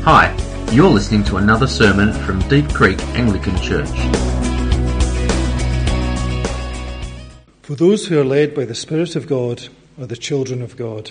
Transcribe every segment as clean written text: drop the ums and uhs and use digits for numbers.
Hi, you're listening to another sermon from Deep Creek Anglican Church. For those who are led by the Spirit of God are the children of God.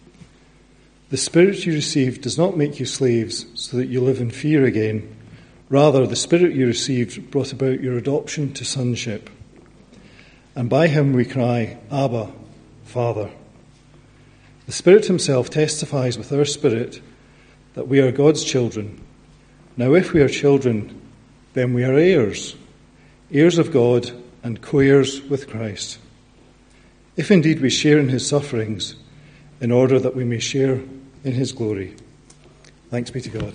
The Spirit you received does not make you slaves so that you live in fear again. Rather, the Spirit you received brought about your adoption to sonship. And by him we cry, Abba, Father. The Spirit himself testifies with our spirit that we are God's children. Now if we are children, then we are heirs, heirs of God and co-heirs with Christ. If indeed we share in his sufferings, in order that we may share in his glory. Thanks be to God.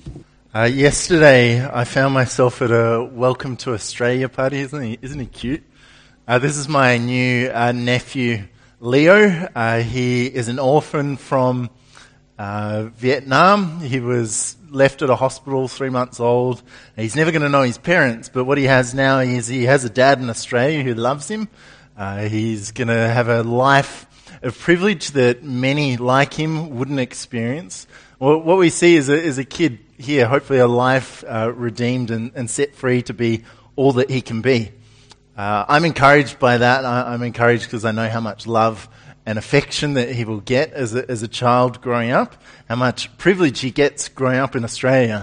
Yesterday, I found myself at a Welcome to Australia party. Isn't he cute? This is my new nephew, Leo. He is an orphan from Vietnam. He was left at a hospital 3 months old. He's never going to know his parents, but what he has now is he has a dad in Australia who loves him. He's going to have a life of privilege that many like him wouldn't experience. Well, what we see is a kid here, hopefully a life redeemed and set free to be all that he can be. I'm encouraged by that. I'm encouraged because I know how much love and affection that he will get as a child growing up, how much privilege he gets growing up in Australia.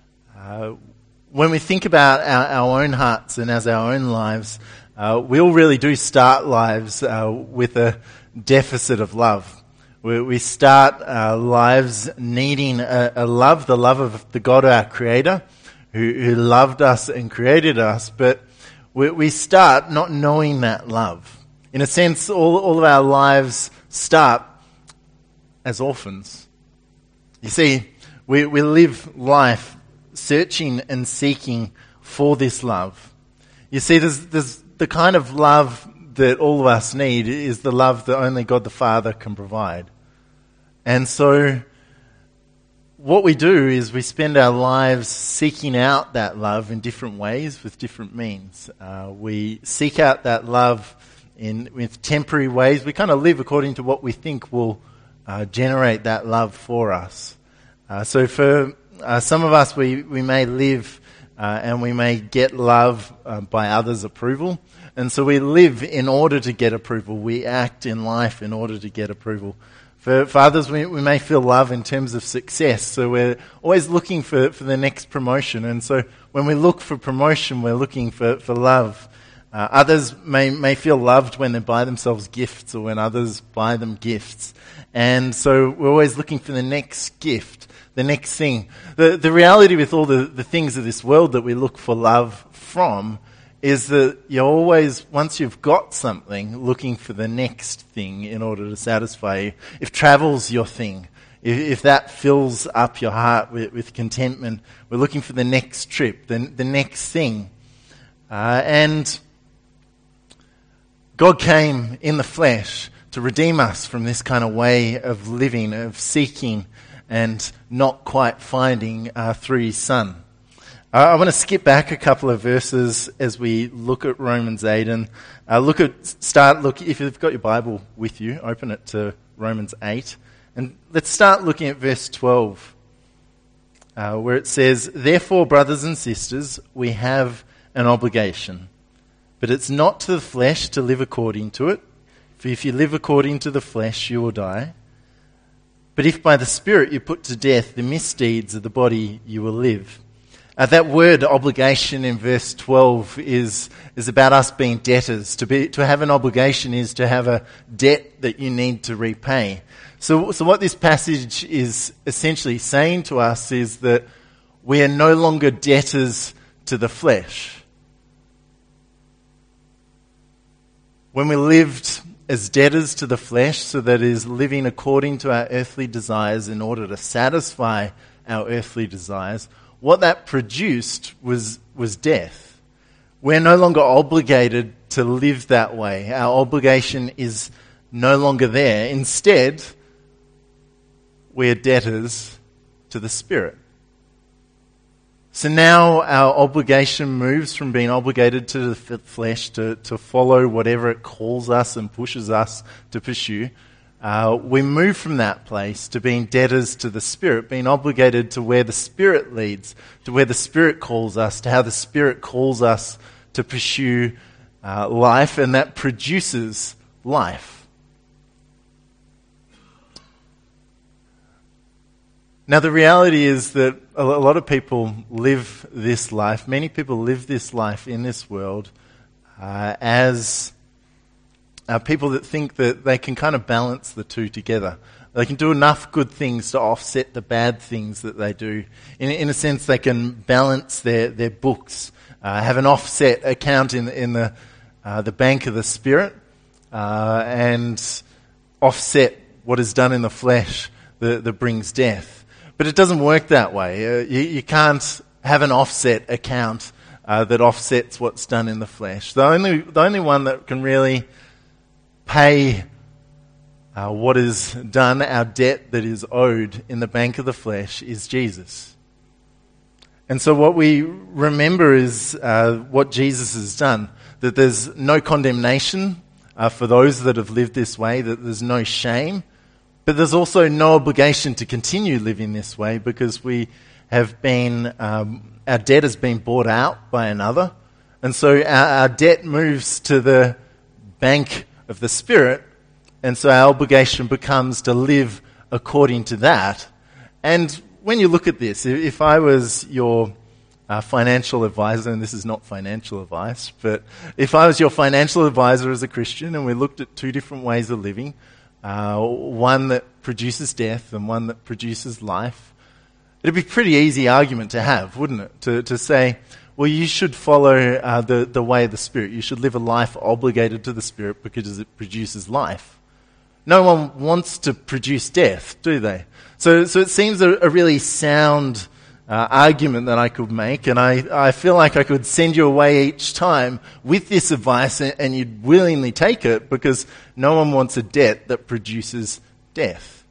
When we think about our own hearts and as our own lives, we all really do start lives with a deficit of love. We start our lives needing a love, the love of the God, our Creator, who loved us and created us, but we start not knowing that love. In a sense, all of our lives start as orphans. You see, we live life searching and seeking for this love. You see, there's the kind of love that all of us need is the love that only God the Father can provide. And so what we do is we spend our lives seeking out that love in different ways with different means. We seek out that love with temporary ways. We kind of live according to what we think will generate that love for us. So for some of us, we may live and we may get love by others' approval. And so we live in order to get approval. We act in life in order to get approval. For others, we may feel love in terms of success. So we're always looking for the next promotion. And so when we look for promotion, we're looking for love. Others may feel loved when they buy themselves gifts or when others buy them gifts. And so we're always looking for the next gift, the next thing. The reality with all the things of this world that we look for love from is that you're always, once you've got something, looking for the next thing in order to satisfy you. If travel's your thing, if that fills up your heart with contentment, we're looking for the next trip, the next thing. And God came in the flesh to redeem us from this kind of way of living, of seeking and not quite finding through his Son. I want to skip back a couple of verses as we look at Romans 8 and if you've got your Bible with you, open it to Romans 8 and let's start looking at verse 12 where it says, "Therefore, brothers and sisters, we have an obligation, but it's not to the flesh to live according to it, for if you live according to the flesh, you will die. But if by the Spirit you put to death the misdeeds of the body, you will live." That word obligation in verse 12 is about us being debtors. To have an obligation is to have a debt that you need to repay. So what this passage is essentially saying to us is that we are no longer debtors to the flesh. When we lived as debtors to the flesh, so that is living according to our earthly desires in order to satisfy our earthly desires, what that produced was death. We're no longer obligated to live that way. Our obligation is no longer there. Instead, we're debtors to the Spirit. So now our obligation moves from being obligated to the flesh to follow whatever it calls us and pushes us to pursue, we move from that place to being debtors to the Spirit, being obligated to where the Spirit leads, to where the Spirit calls us, to how the Spirit calls us to pursue life, and that produces life. Now, the reality is that a lot of people live this life, many people live this life in this world as people that think that they can kind of balance the two together. They can do enough good things to offset the bad things that they do. In a sense, they can balance their books, have an offset account in the bank of the Spirit, and offset what is done in the flesh that brings death. But it doesn't work that way. You can't have an offset account that offsets what's done in the flesh. The only one that can really pay what is done, our debt that is owed in the bank of the flesh, is Jesus. And so what we remember is what Jesus has done, that there's no condemnation for those that have lived this way, that there's no shame, but there's also no obligation to continue living this way, because we have been, our debt has been bought out by another. And so our debt moves to the bank of the Spirit, and so our obligation becomes to live according to that. And when you look at this, if I was your financial advisor, and this is not financial advice, but if I was your financial advisor as a Christian and we looked at two different ways of living, one that produces death and one that produces life, it'd be a pretty easy argument to have, wouldn't it? To say, well, you should follow the way of the Spirit. You should live a life obligated to the Spirit because it produces life. No one wants to produce death, do they? So it seems a really sound argument that I could make, and I feel like I could send you away each time with this advice, and you'd willingly take it, because no one wants a debt that produces death.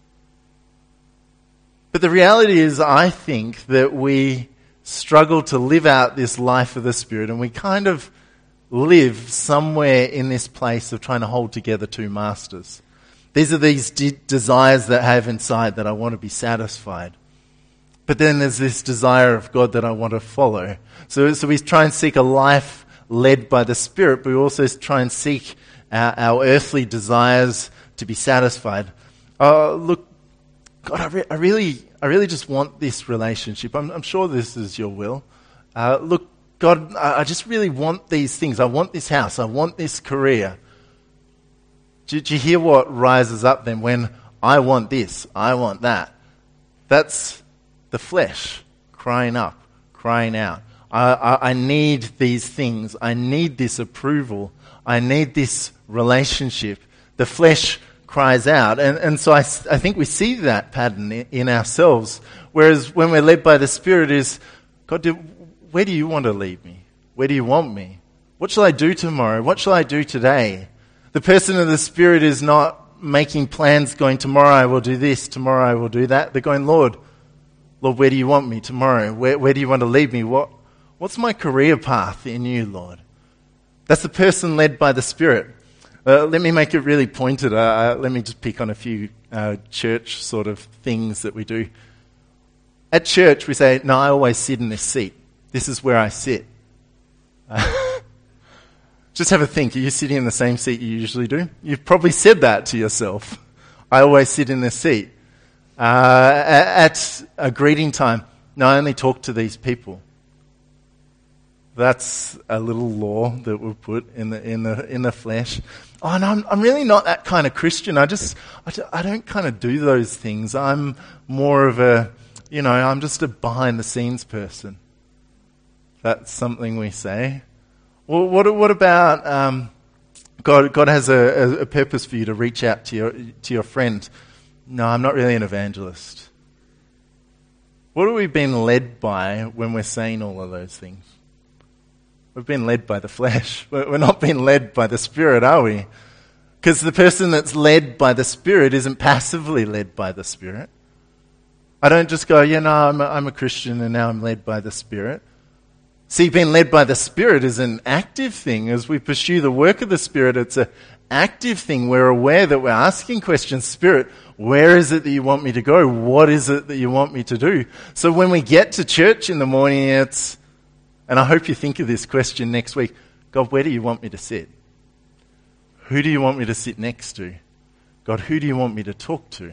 But the reality is, I think that we struggle to live out this life of the Spirit, and we kind of live somewhere in this place of trying to hold together two masters. These are these desires that I have inside, that I want to be satisfied. But then there's this desire of God that I want to follow. So we try and seek a life led by the Spirit, but we also try and seek our earthly desires to be satisfied. Look, God, I really just want this relationship. I'm sure this is your will. Look, God, I just really want these things. I want this house. I want this career. Do you hear what rises up then when I want this, I want that? That's the flesh crying up, crying out. I need these things. I need this approval. I need this relationship. The flesh cries out. And so I think we see that pattern in ourselves. Whereas when we're led by the Spirit is, God, where do you want to lead me? Where do you want me? What shall I do tomorrow? What shall I do today? The person of the Spirit is not making plans going, tomorrow I will do this, tomorrow I will do that. They're going, Lord, where do you want me tomorrow? Where do you want to lead me? What's my career path in you, Lord? That's the person led by the Spirit. Let me make it really pointed. Let me just pick on a few church sort of things that we do. At church, we say, no, I always sit in this seat. This is where I sit. Just have a think. Are you sitting in the same seat you usually do? You've probably said that to yourself. I always sit in this seat. At a greeting time, no, I only talk to these people. That's a little law that we'll put in the flesh. Oh, no, I'm really not that kind of Christian. I don't kind of do those things. I'm more of I'm just a behind the scenes person. That's something we say. Well, what about God has a purpose for you to reach out to your friend? No, I'm not really an evangelist. What have we been led by when we're saying all of those things? We've been led by the flesh. We're not being led by the Spirit, are we? Because the person that's led by the Spirit isn't passively led by the Spirit. I don't just go, I'm a Christian and now I'm led by the Spirit. See, being led by the Spirit is an active thing. As we pursue the work of the Spirit, it's an active thing. We're aware that we're asking questions. Spirit, where is it that you want me to go? What is it that you want me to do? So when we get to church in the morning, and I hope you think of this question next week, God, where do you want me to sit? Who do you want me to sit next to? God, who do you want me to talk to?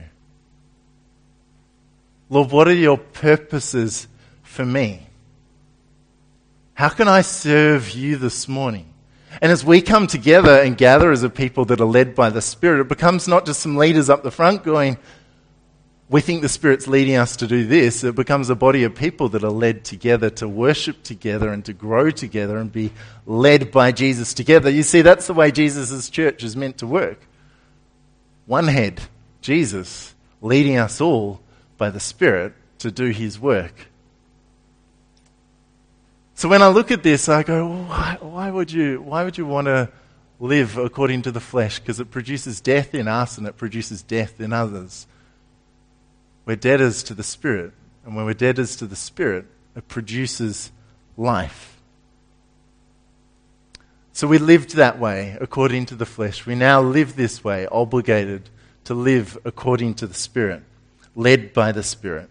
Lord, what are your purposes for me? How can I serve you this morning? And as we come together and gather as a people that are led by the Spirit, it becomes not just some leaders up the front going, we think the Spirit's leading us to do this. It becomes a body of people that are led together to worship together and to grow together and be led by Jesus together. You see, that's the way Jesus' church is meant to work. One head, Jesus, leading us all by the Spirit to do his work. So when I look at this, I go, why would you want to live according to the flesh? Because it produces death in us and it produces death in others. We're debtors to the Spirit. And when we're debtors to the Spirit, it produces life. So we lived that way according to the flesh. We now live this way, obligated to live according to the Spirit, led by the Spirit.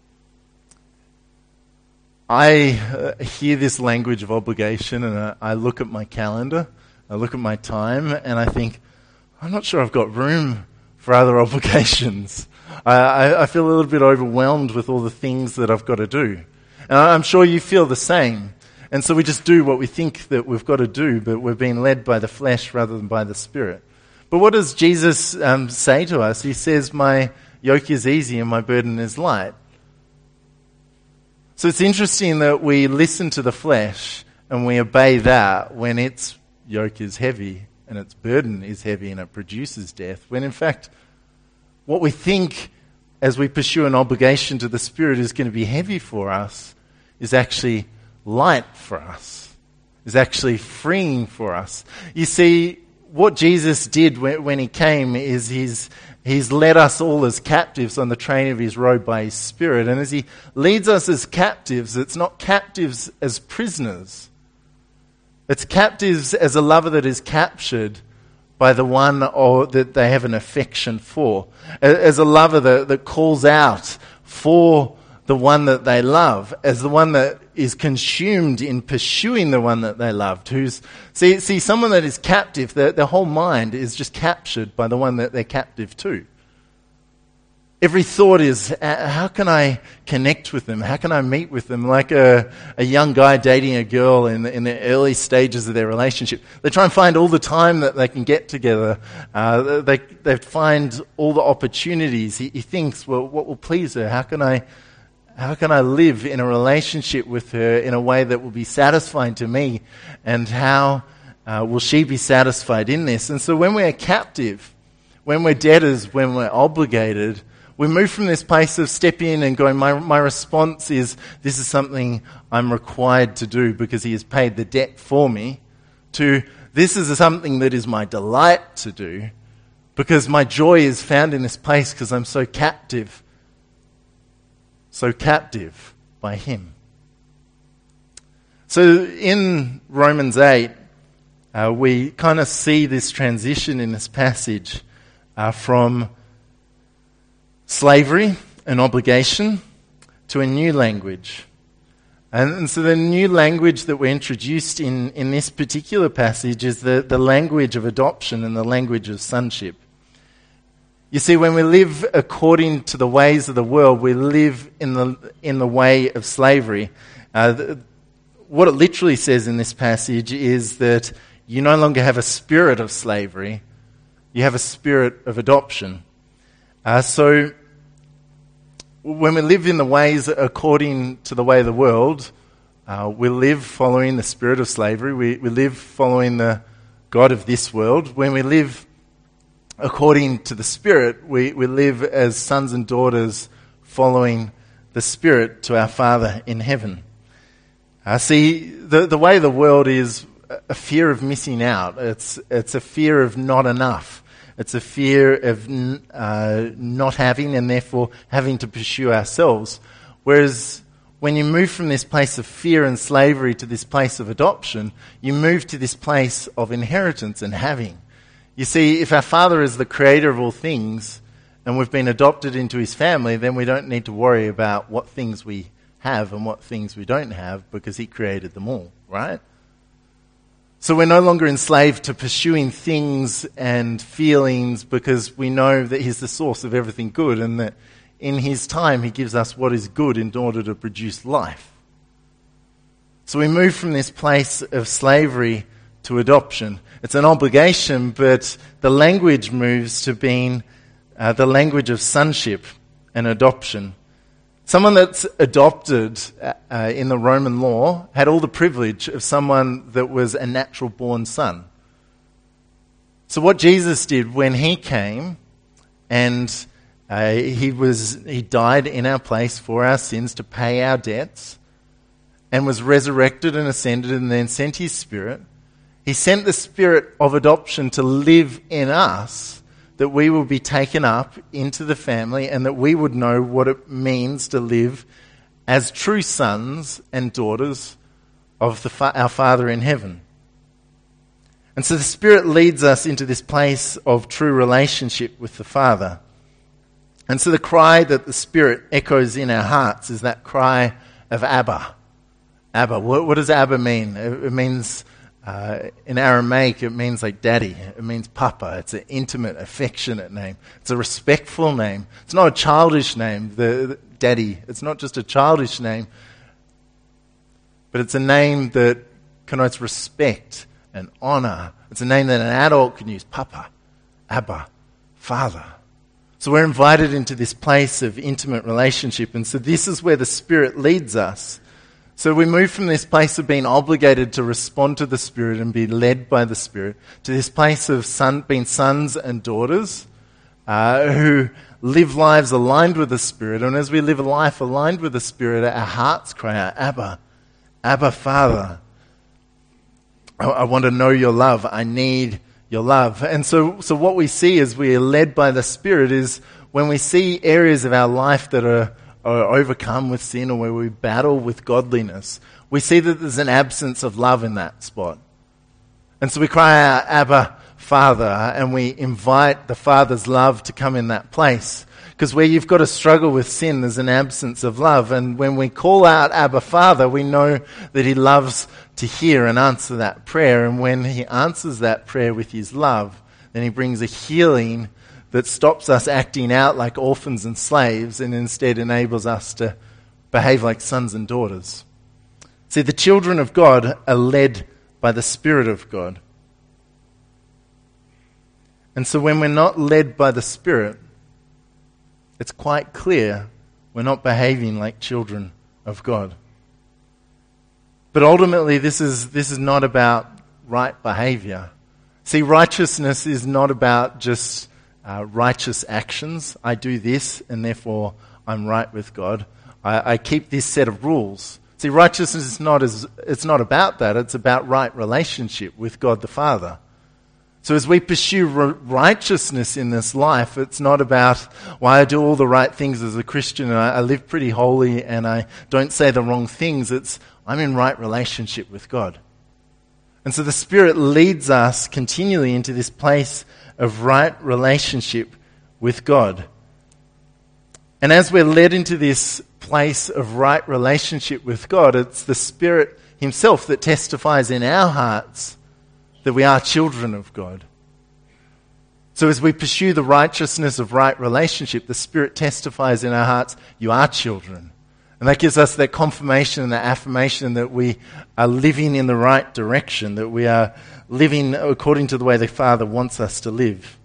I hear this language of obligation and I look at my calendar, I look at my time, and I think, I'm not sure I've got room for other obligations. I feel a little bit overwhelmed with all the things that I've got to do. And I'm sure you feel the same. And so we just do what we think that we've got to do, but we're being led by the flesh rather than by the Spirit. But what does Jesus say to us? He says, my yoke is easy and my burden is light. So it's interesting that we listen to the flesh and we obey that when its yoke is heavy and its burden is heavy and it produces death, when in fact what we think as we pursue an obligation to the Spirit is going to be heavy for us is actually light for us, is actually freeing for us. You see, what Jesus did when he came is he's led us all as captives on the train of his robe by his Spirit. And as he leads us as captives, it's not captives as prisoners. It's captives as a lover that is captured by the one that they have an affection for. As a lover that calls out for the one that they love, as the one that is consumed in pursuing the one that they loved. See, someone that is captive, their whole mind is just captured by the one that they're captive to. Every thought is, how can I connect with them? How can I meet with them? Like a young guy dating a girl in the early stages of their relationship. They try and find all the time that they can get together. They find all the opportunities. He thinks, well, what will please her? How can I live in a relationship with her in a way that will be satisfying to me? And how will she be satisfied in this? And so when we're captive, when we're debtors, when we're obligated, we move from this place of stepping in and going, my response is, this is something I'm required to do because he has paid the debt for me, to this is something that is my delight to do because my joy is found in this place because I'm so captive by him. So in Romans 8, we kind of see this transition in this passage from slavery and obligation to a new language. And so the new language that we're introduced in this particular passage is the language of adoption and the language of sonship. You see, when we live according to the ways of the world, we live in the way of slavery. What it literally says in this passage is that you no longer have a spirit of slavery, you have a spirit of adoption. So when we live in the ways according to the way of the world, we live following the spirit of slavery. We live following the God of this world. When we live according to the Spirit, we live as sons and daughters following the Spirit to our Father in heaven. See, the way of the world is a fear of missing out. It's a fear of not enough. It's a fear of not having and therefore having to pursue ourselves. Whereas when you move from this place of fear and slavery to this place of adoption, you move to this place of inheritance and having. You see, if our Father is the creator of all things and we've been adopted into his family, then we don't need to worry about what things we have and what things we don't have because he created them all, right? So we're no longer enslaved to pursuing things and feelings because we know that he's the source of everything good and that in his time he gives us what is good in order to produce life. So we move from this place of slavery to adoption. It's an obligation, but the language moves to being the language of sonship and adoption. Someone that's adopted in the Roman law had all the privilege of someone that was a natural-born son. So what Jesus did when he came and he died in our place for our sins to pay our debts and was resurrected and ascended and then sent his Spirit, he sent the Spirit of adoption to live in us, that we will be taken up into the family and that we would know what it means to live as true sons and daughters of our Father in heaven. And so the Spirit leads us into this place of true relationship with the Father. And so the cry that the Spirit echoes in our hearts is that cry of Abba. Abba. What does Abba mean? It means... in Aramaic, it means like daddy. It means papa. It's an intimate, affectionate name. It's a respectful name. It's not a childish name, the daddy. It's not just a childish name, but it's a name that connotes respect and honor. It's a name that an adult can use. Papa, Abba, Father. So we're invited into this place of intimate relationship, and so this is where the Spirit leads us. So we move from this place of being obligated to respond to the Spirit and be led by the Spirit to this place of being sons and daughters who live lives aligned with the Spirit. And as we live a life aligned with the Spirit, our hearts cry out, Abba, Abba, Father. I want to know your love. I need your love. And so what we see as we are led by the Spirit is when we see areas of our life that are overcome with sin or where we battle with godliness, we see that there's an absence of love in that spot. And so we cry out, Abba, Father, and we invite the Father's love to come in that place. Because where you've got a struggle with sin, there's an absence of love. And when we call out Abba, Father, we know that he loves to hear and answer that prayer. And when he answers that prayer with his love, then he brings a healing that stops us acting out like orphans and slaves and instead enables us to behave like sons and daughters. See, the children of God are led by the Spirit of God. And so when we're not led by the Spirit, it's quite clear we're not behaving like children of God. But ultimately, this is not about right behavior. See, righteousness is not about just righteous actions. I do this and therefore I'm right with God. I keep this set of rules. See, righteousness it's not about that. It's about right relationship with God the Father. So as we pursue righteousness in this life, it's not about, well, I do all the right things as a Christian and I live pretty holy and I don't say the wrong things. It's, I'm in right relationship with God. And so the Spirit leads us continually into this place of right relationship with God. And as we're led into this place of right relationship with God, it's the Spirit himself that testifies in our hearts that we are children of God. So as we pursue the righteousness of right relationship, the Spirit testifies in our hearts, you are children. And that gives us that confirmation and that affirmation that we are living in the right direction, that we are living according to the way the Father wants us to live.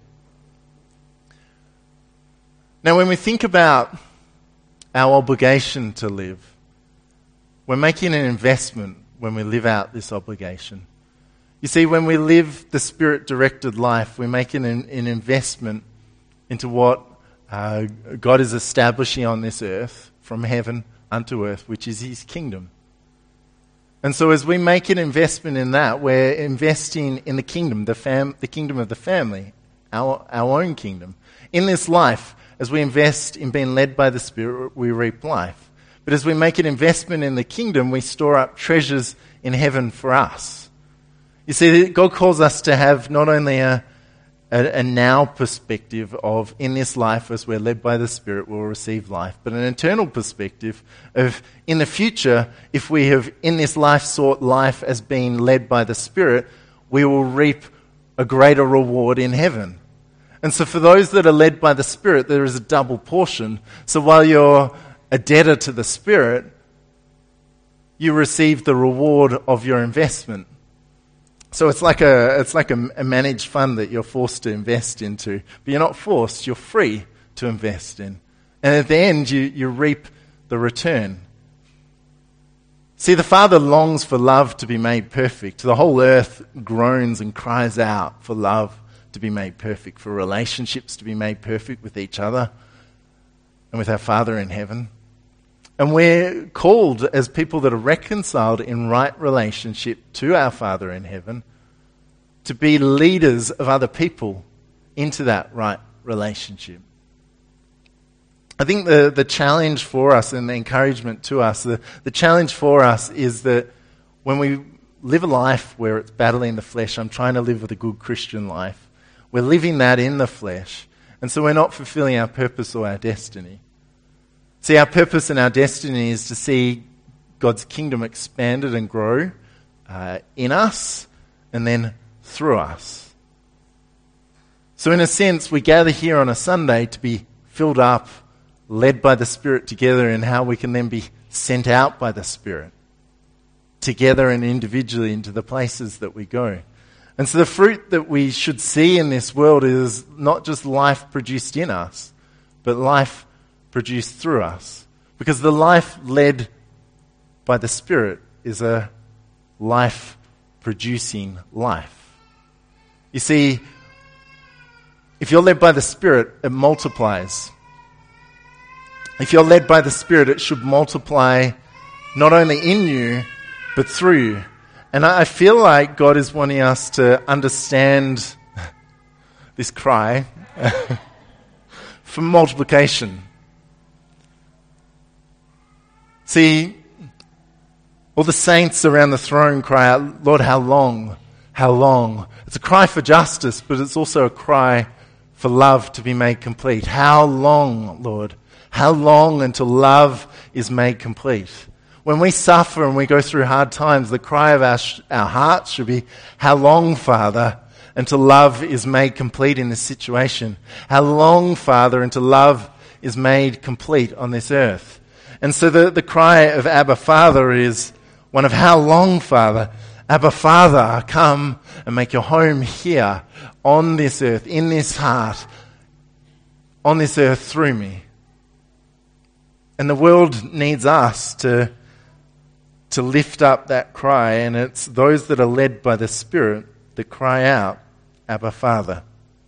Now, when we think about our obligation to live, we're making an investment when we live out this obligation. You see, when we live the Spirit-directed life, we're making an investment into what God is establishing on this earth, from heaven unto earth, which is his kingdom. And so as we make an investment in that, we're investing in the kingdom, the kingdom of the family, our own kingdom. In this life, as we invest in being led by the Spirit, we reap life. But as we make an investment in the kingdom, we store up treasures in heaven for us. You see, God calls us to have not only a a now perspective of, in this life, as we're led by the Spirit, we'll receive life. But an eternal perspective of, in the future, if we have in this life sought life as being led by the Spirit, we will reap a greater reward in heaven. And so for those that are led by the Spirit, there is a double portion. So while you're a debtor to the Spirit, you receive the reward of your investment. So it's like a managed fund that you're forced to invest into. But you're not forced, you're free to invest in. And at the end, you reap the return. See, the Father longs for love to be made perfect. The whole earth groans and cries out for love to be made perfect, for relationships to be made perfect with each other and with our Father in heaven. And we're called as people that are reconciled in right relationship to our Father in heaven to be leaders of other people into that right relationship. I think the challenge for us and the encouragement to us, the challenge for us is that when we live a life where it's battling the flesh, I'm trying to live with a good Christian life, we're living that in the flesh, and so we're not fulfilling our purpose or our destiny. See, our purpose and our destiny is to see God's kingdom expanded and grow in us and then through us. So in a sense, we gather here on a Sunday to be filled up, led by the Spirit together, and how we can then be sent out by the Spirit together and individually into the places that we go. And so the fruit that we should see in this world is not just life produced in us, but life produced through us. Because the life led by the Spirit is a life-producing life. You see, if you're led by the Spirit, it multiplies. If you're led by the Spirit, it should multiply not only in you, but through you. And I feel like God is wanting us to understand this cry for multiplication. See, all the saints around the throne cry out, Lord, how long? How long? It's a cry for justice, but it's also a cry for love to be made complete. How long, Lord? How long until love is made complete? When we suffer and we go through hard times, the cry of our hearts should be, how long, Father, until love is made complete in this situation? How long, Father, until love is made complete on this earth? And so the cry of Abba, Father is one of how long, Father? Abba, Father, come and make your home here on this earth, in this heart, on this earth through me. And the world needs us to lift up that cry, and it's those that are led by the Spirit that cry out, Abba, Father.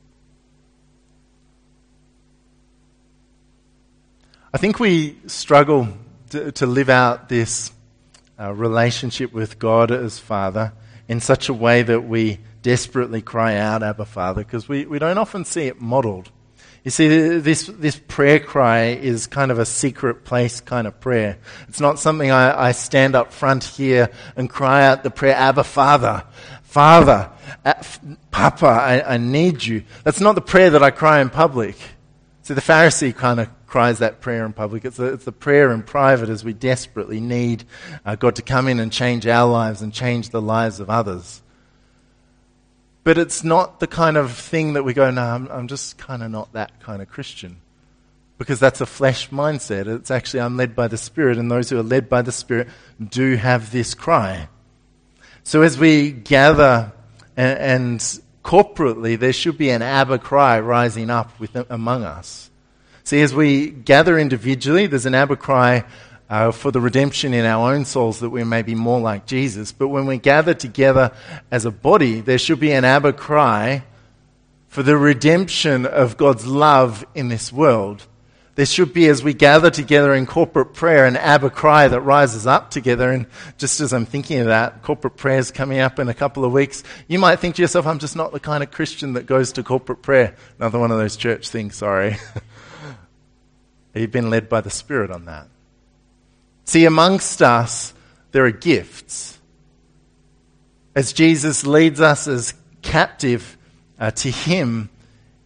I think we struggle to live out this relationship with God as Father in such a way that we desperately cry out, Abba, Father, because we don't often see it modeled. You see, this prayer cry is kind of a secret place kind of prayer. It's not something I stand up front here and cry out the prayer, Abba, Father, Father, Papa, I need you. That's not the prayer that I cry in public. See, the Pharisee kind of cries that prayer in public. It's the prayer in private as we desperately need God to come in and change our lives and change the lives of others. But it's not the kind of thing that we go, no, I'm just kind of not that kind of Christian. Because that's a flesh mindset. It's actually, I'm led by the Spirit, and those who are led by the Spirit do have this cry. So as we gather and corporately, there should be an Abba cry rising up among us. See, as we gather individually, there's an Abba cry for the redemption in our own souls that we may be more like Jesus. But when we gather together as a body, there should be an Abba cry for the redemption of God's love in this world. There should be, as we gather together in corporate prayer, an Abba cry that rises up together. And just as I'm thinking of that, corporate prayer is coming up in a couple of weeks. You might think to yourself, I'm just not the kind of Christian that goes to corporate prayer. Another one of those church things, sorry. You've been led by the Spirit on that. See, amongst us, there are gifts. As Jesus leads us as captive to Him,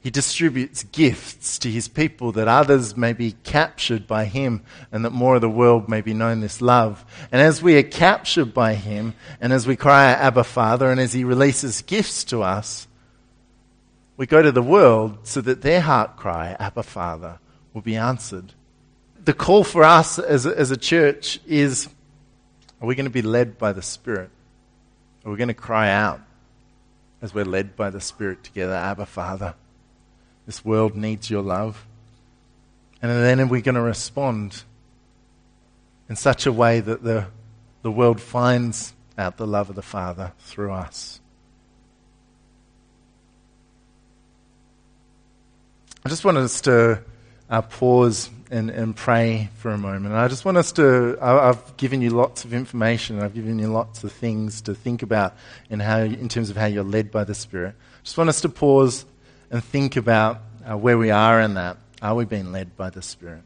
He distributes gifts to his people that others may be captured by him and that more of the world may be known this love. And as we are captured by him and as we cry out, Abba Father, and as he releases gifts to us, we go to the world so that their heart cry, Abba Father, will be answered. The call for us as a church is, are we going to be led by the Spirit? Are we going to cry out as we're led by the Spirit together, Abba Father? This world needs your love. And then are we going to respond in such a way that the world finds out the love of the Father through us? I just want us to pause and pray for a moment. And I just want us to, I've given you lots of information, I've given you lots of things to think about in terms of how you're led by the Spirit. I just want us to pause and think about where we are in that. Are we being led by the Spirit?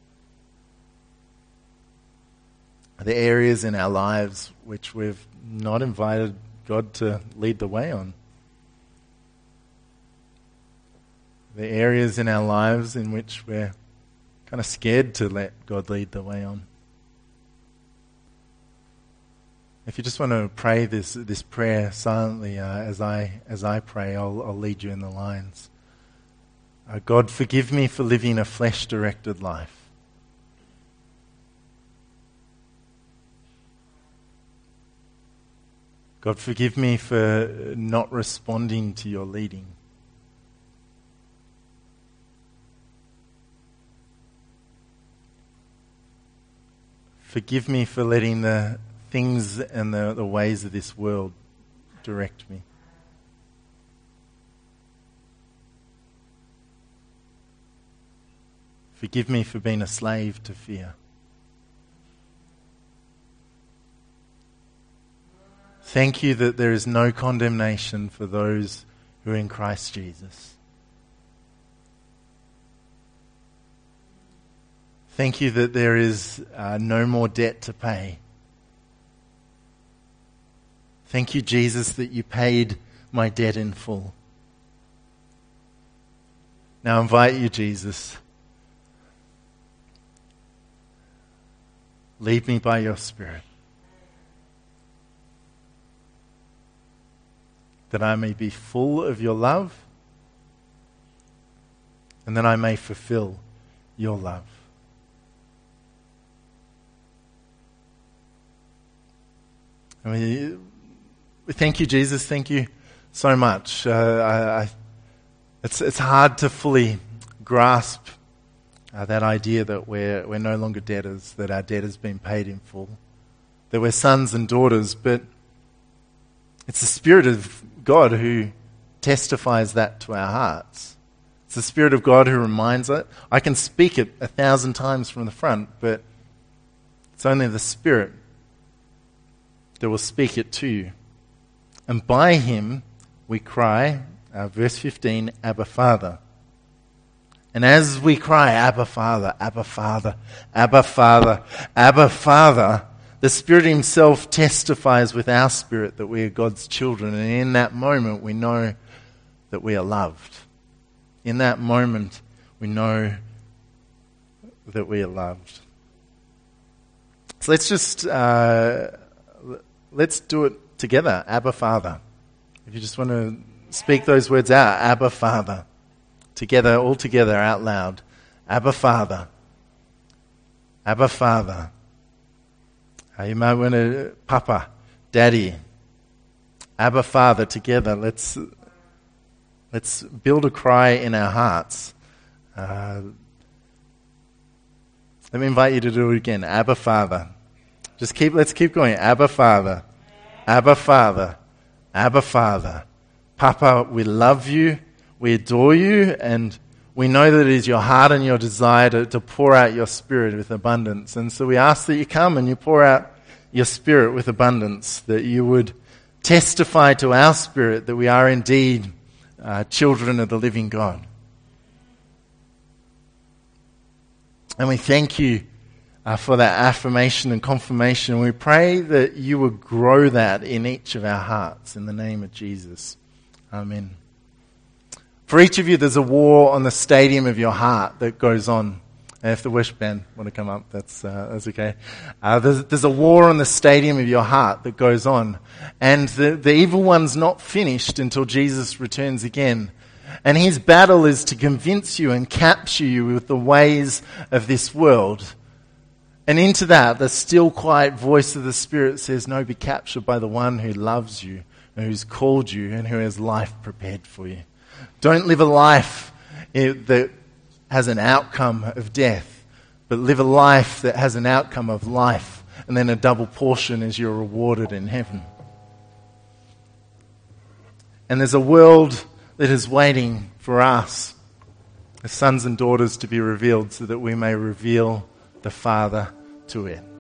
Are there areas in our lives which we've not invited God to lead the way on? Are there areas in our lives in which we're kind of scared to let God lead the way on? If you just want to pray this prayer silently as I pray, I'll lead you in the lines. God, forgive me for living a flesh-directed life. God, forgive me for not responding to your leading. Forgive me for letting the things and the ways of this world direct me. Forgive me for being a slave to fear. Thank you that there is no condemnation for those who are in Christ Jesus. Thank you that there is no more debt to pay. Thank you, Jesus, that you paid my debt in full. Now I invite you, Jesus, lead me by your Spirit, that I may be full of your love and that I may fulfill your love. We thank you, Jesus. Thank you so much. It's hard to fully grasp that idea that we're no longer debtors, that our debt has been paid in full, that we're sons and daughters, but it's the Spirit of God who testifies that to our hearts. It's the Spirit of God who reminds it. I can speak it 1,000 times from the front, but it's only the Spirit that will speak it to you. And by him we cry, verse 15, Abba Father. And as we cry, Abba Father, Abba Father, Abba Father, Abba Father, the Spirit himself testifies with our spirit that we are God's children. And in that moment we know that we are loved. In that moment we know that we are loved. So let's just let's do it together. Abba Father. If you just want to speak those words out, Abba Father. Together, all together, out loud. Abba Father. Abba Father. You might want to, Papa, Daddy. Abba Father, together. Let's build a cry in our hearts. Let me invite you to do it again. Abba Father. Let's keep going. Abba Father. Abba Father. Abba Father. Papa, we love you. We adore you, and we know that it is your heart and your desire to pour out your Spirit with abundance. And so we ask that you come and you pour out your Spirit with abundance, that you would testify to our spirit that we are indeed children of the living God. And we thank you for that affirmation and confirmation. We pray that you would grow that in each of our hearts in the name of Jesus. Amen. For each of you, there's a war on the stadium of your heart that goes on. And if the worship band want to come up, that's okay. There's a war on the stadium of your heart that goes on. And the evil one's not finished until Jesus returns again. And his battle is to convince you and capture you with the ways of this world. And into that, the still quiet voice of the Spirit says, no, be captured by the one who loves you, and who's called you, and who has life prepared for you. Don't live a life that has an outcome of death, but live a life that has an outcome of life, and then a double portion as you're rewarded in heaven. And there's a world that is waiting for us, as sons and daughters, to be revealed so that we may reveal the Father to it.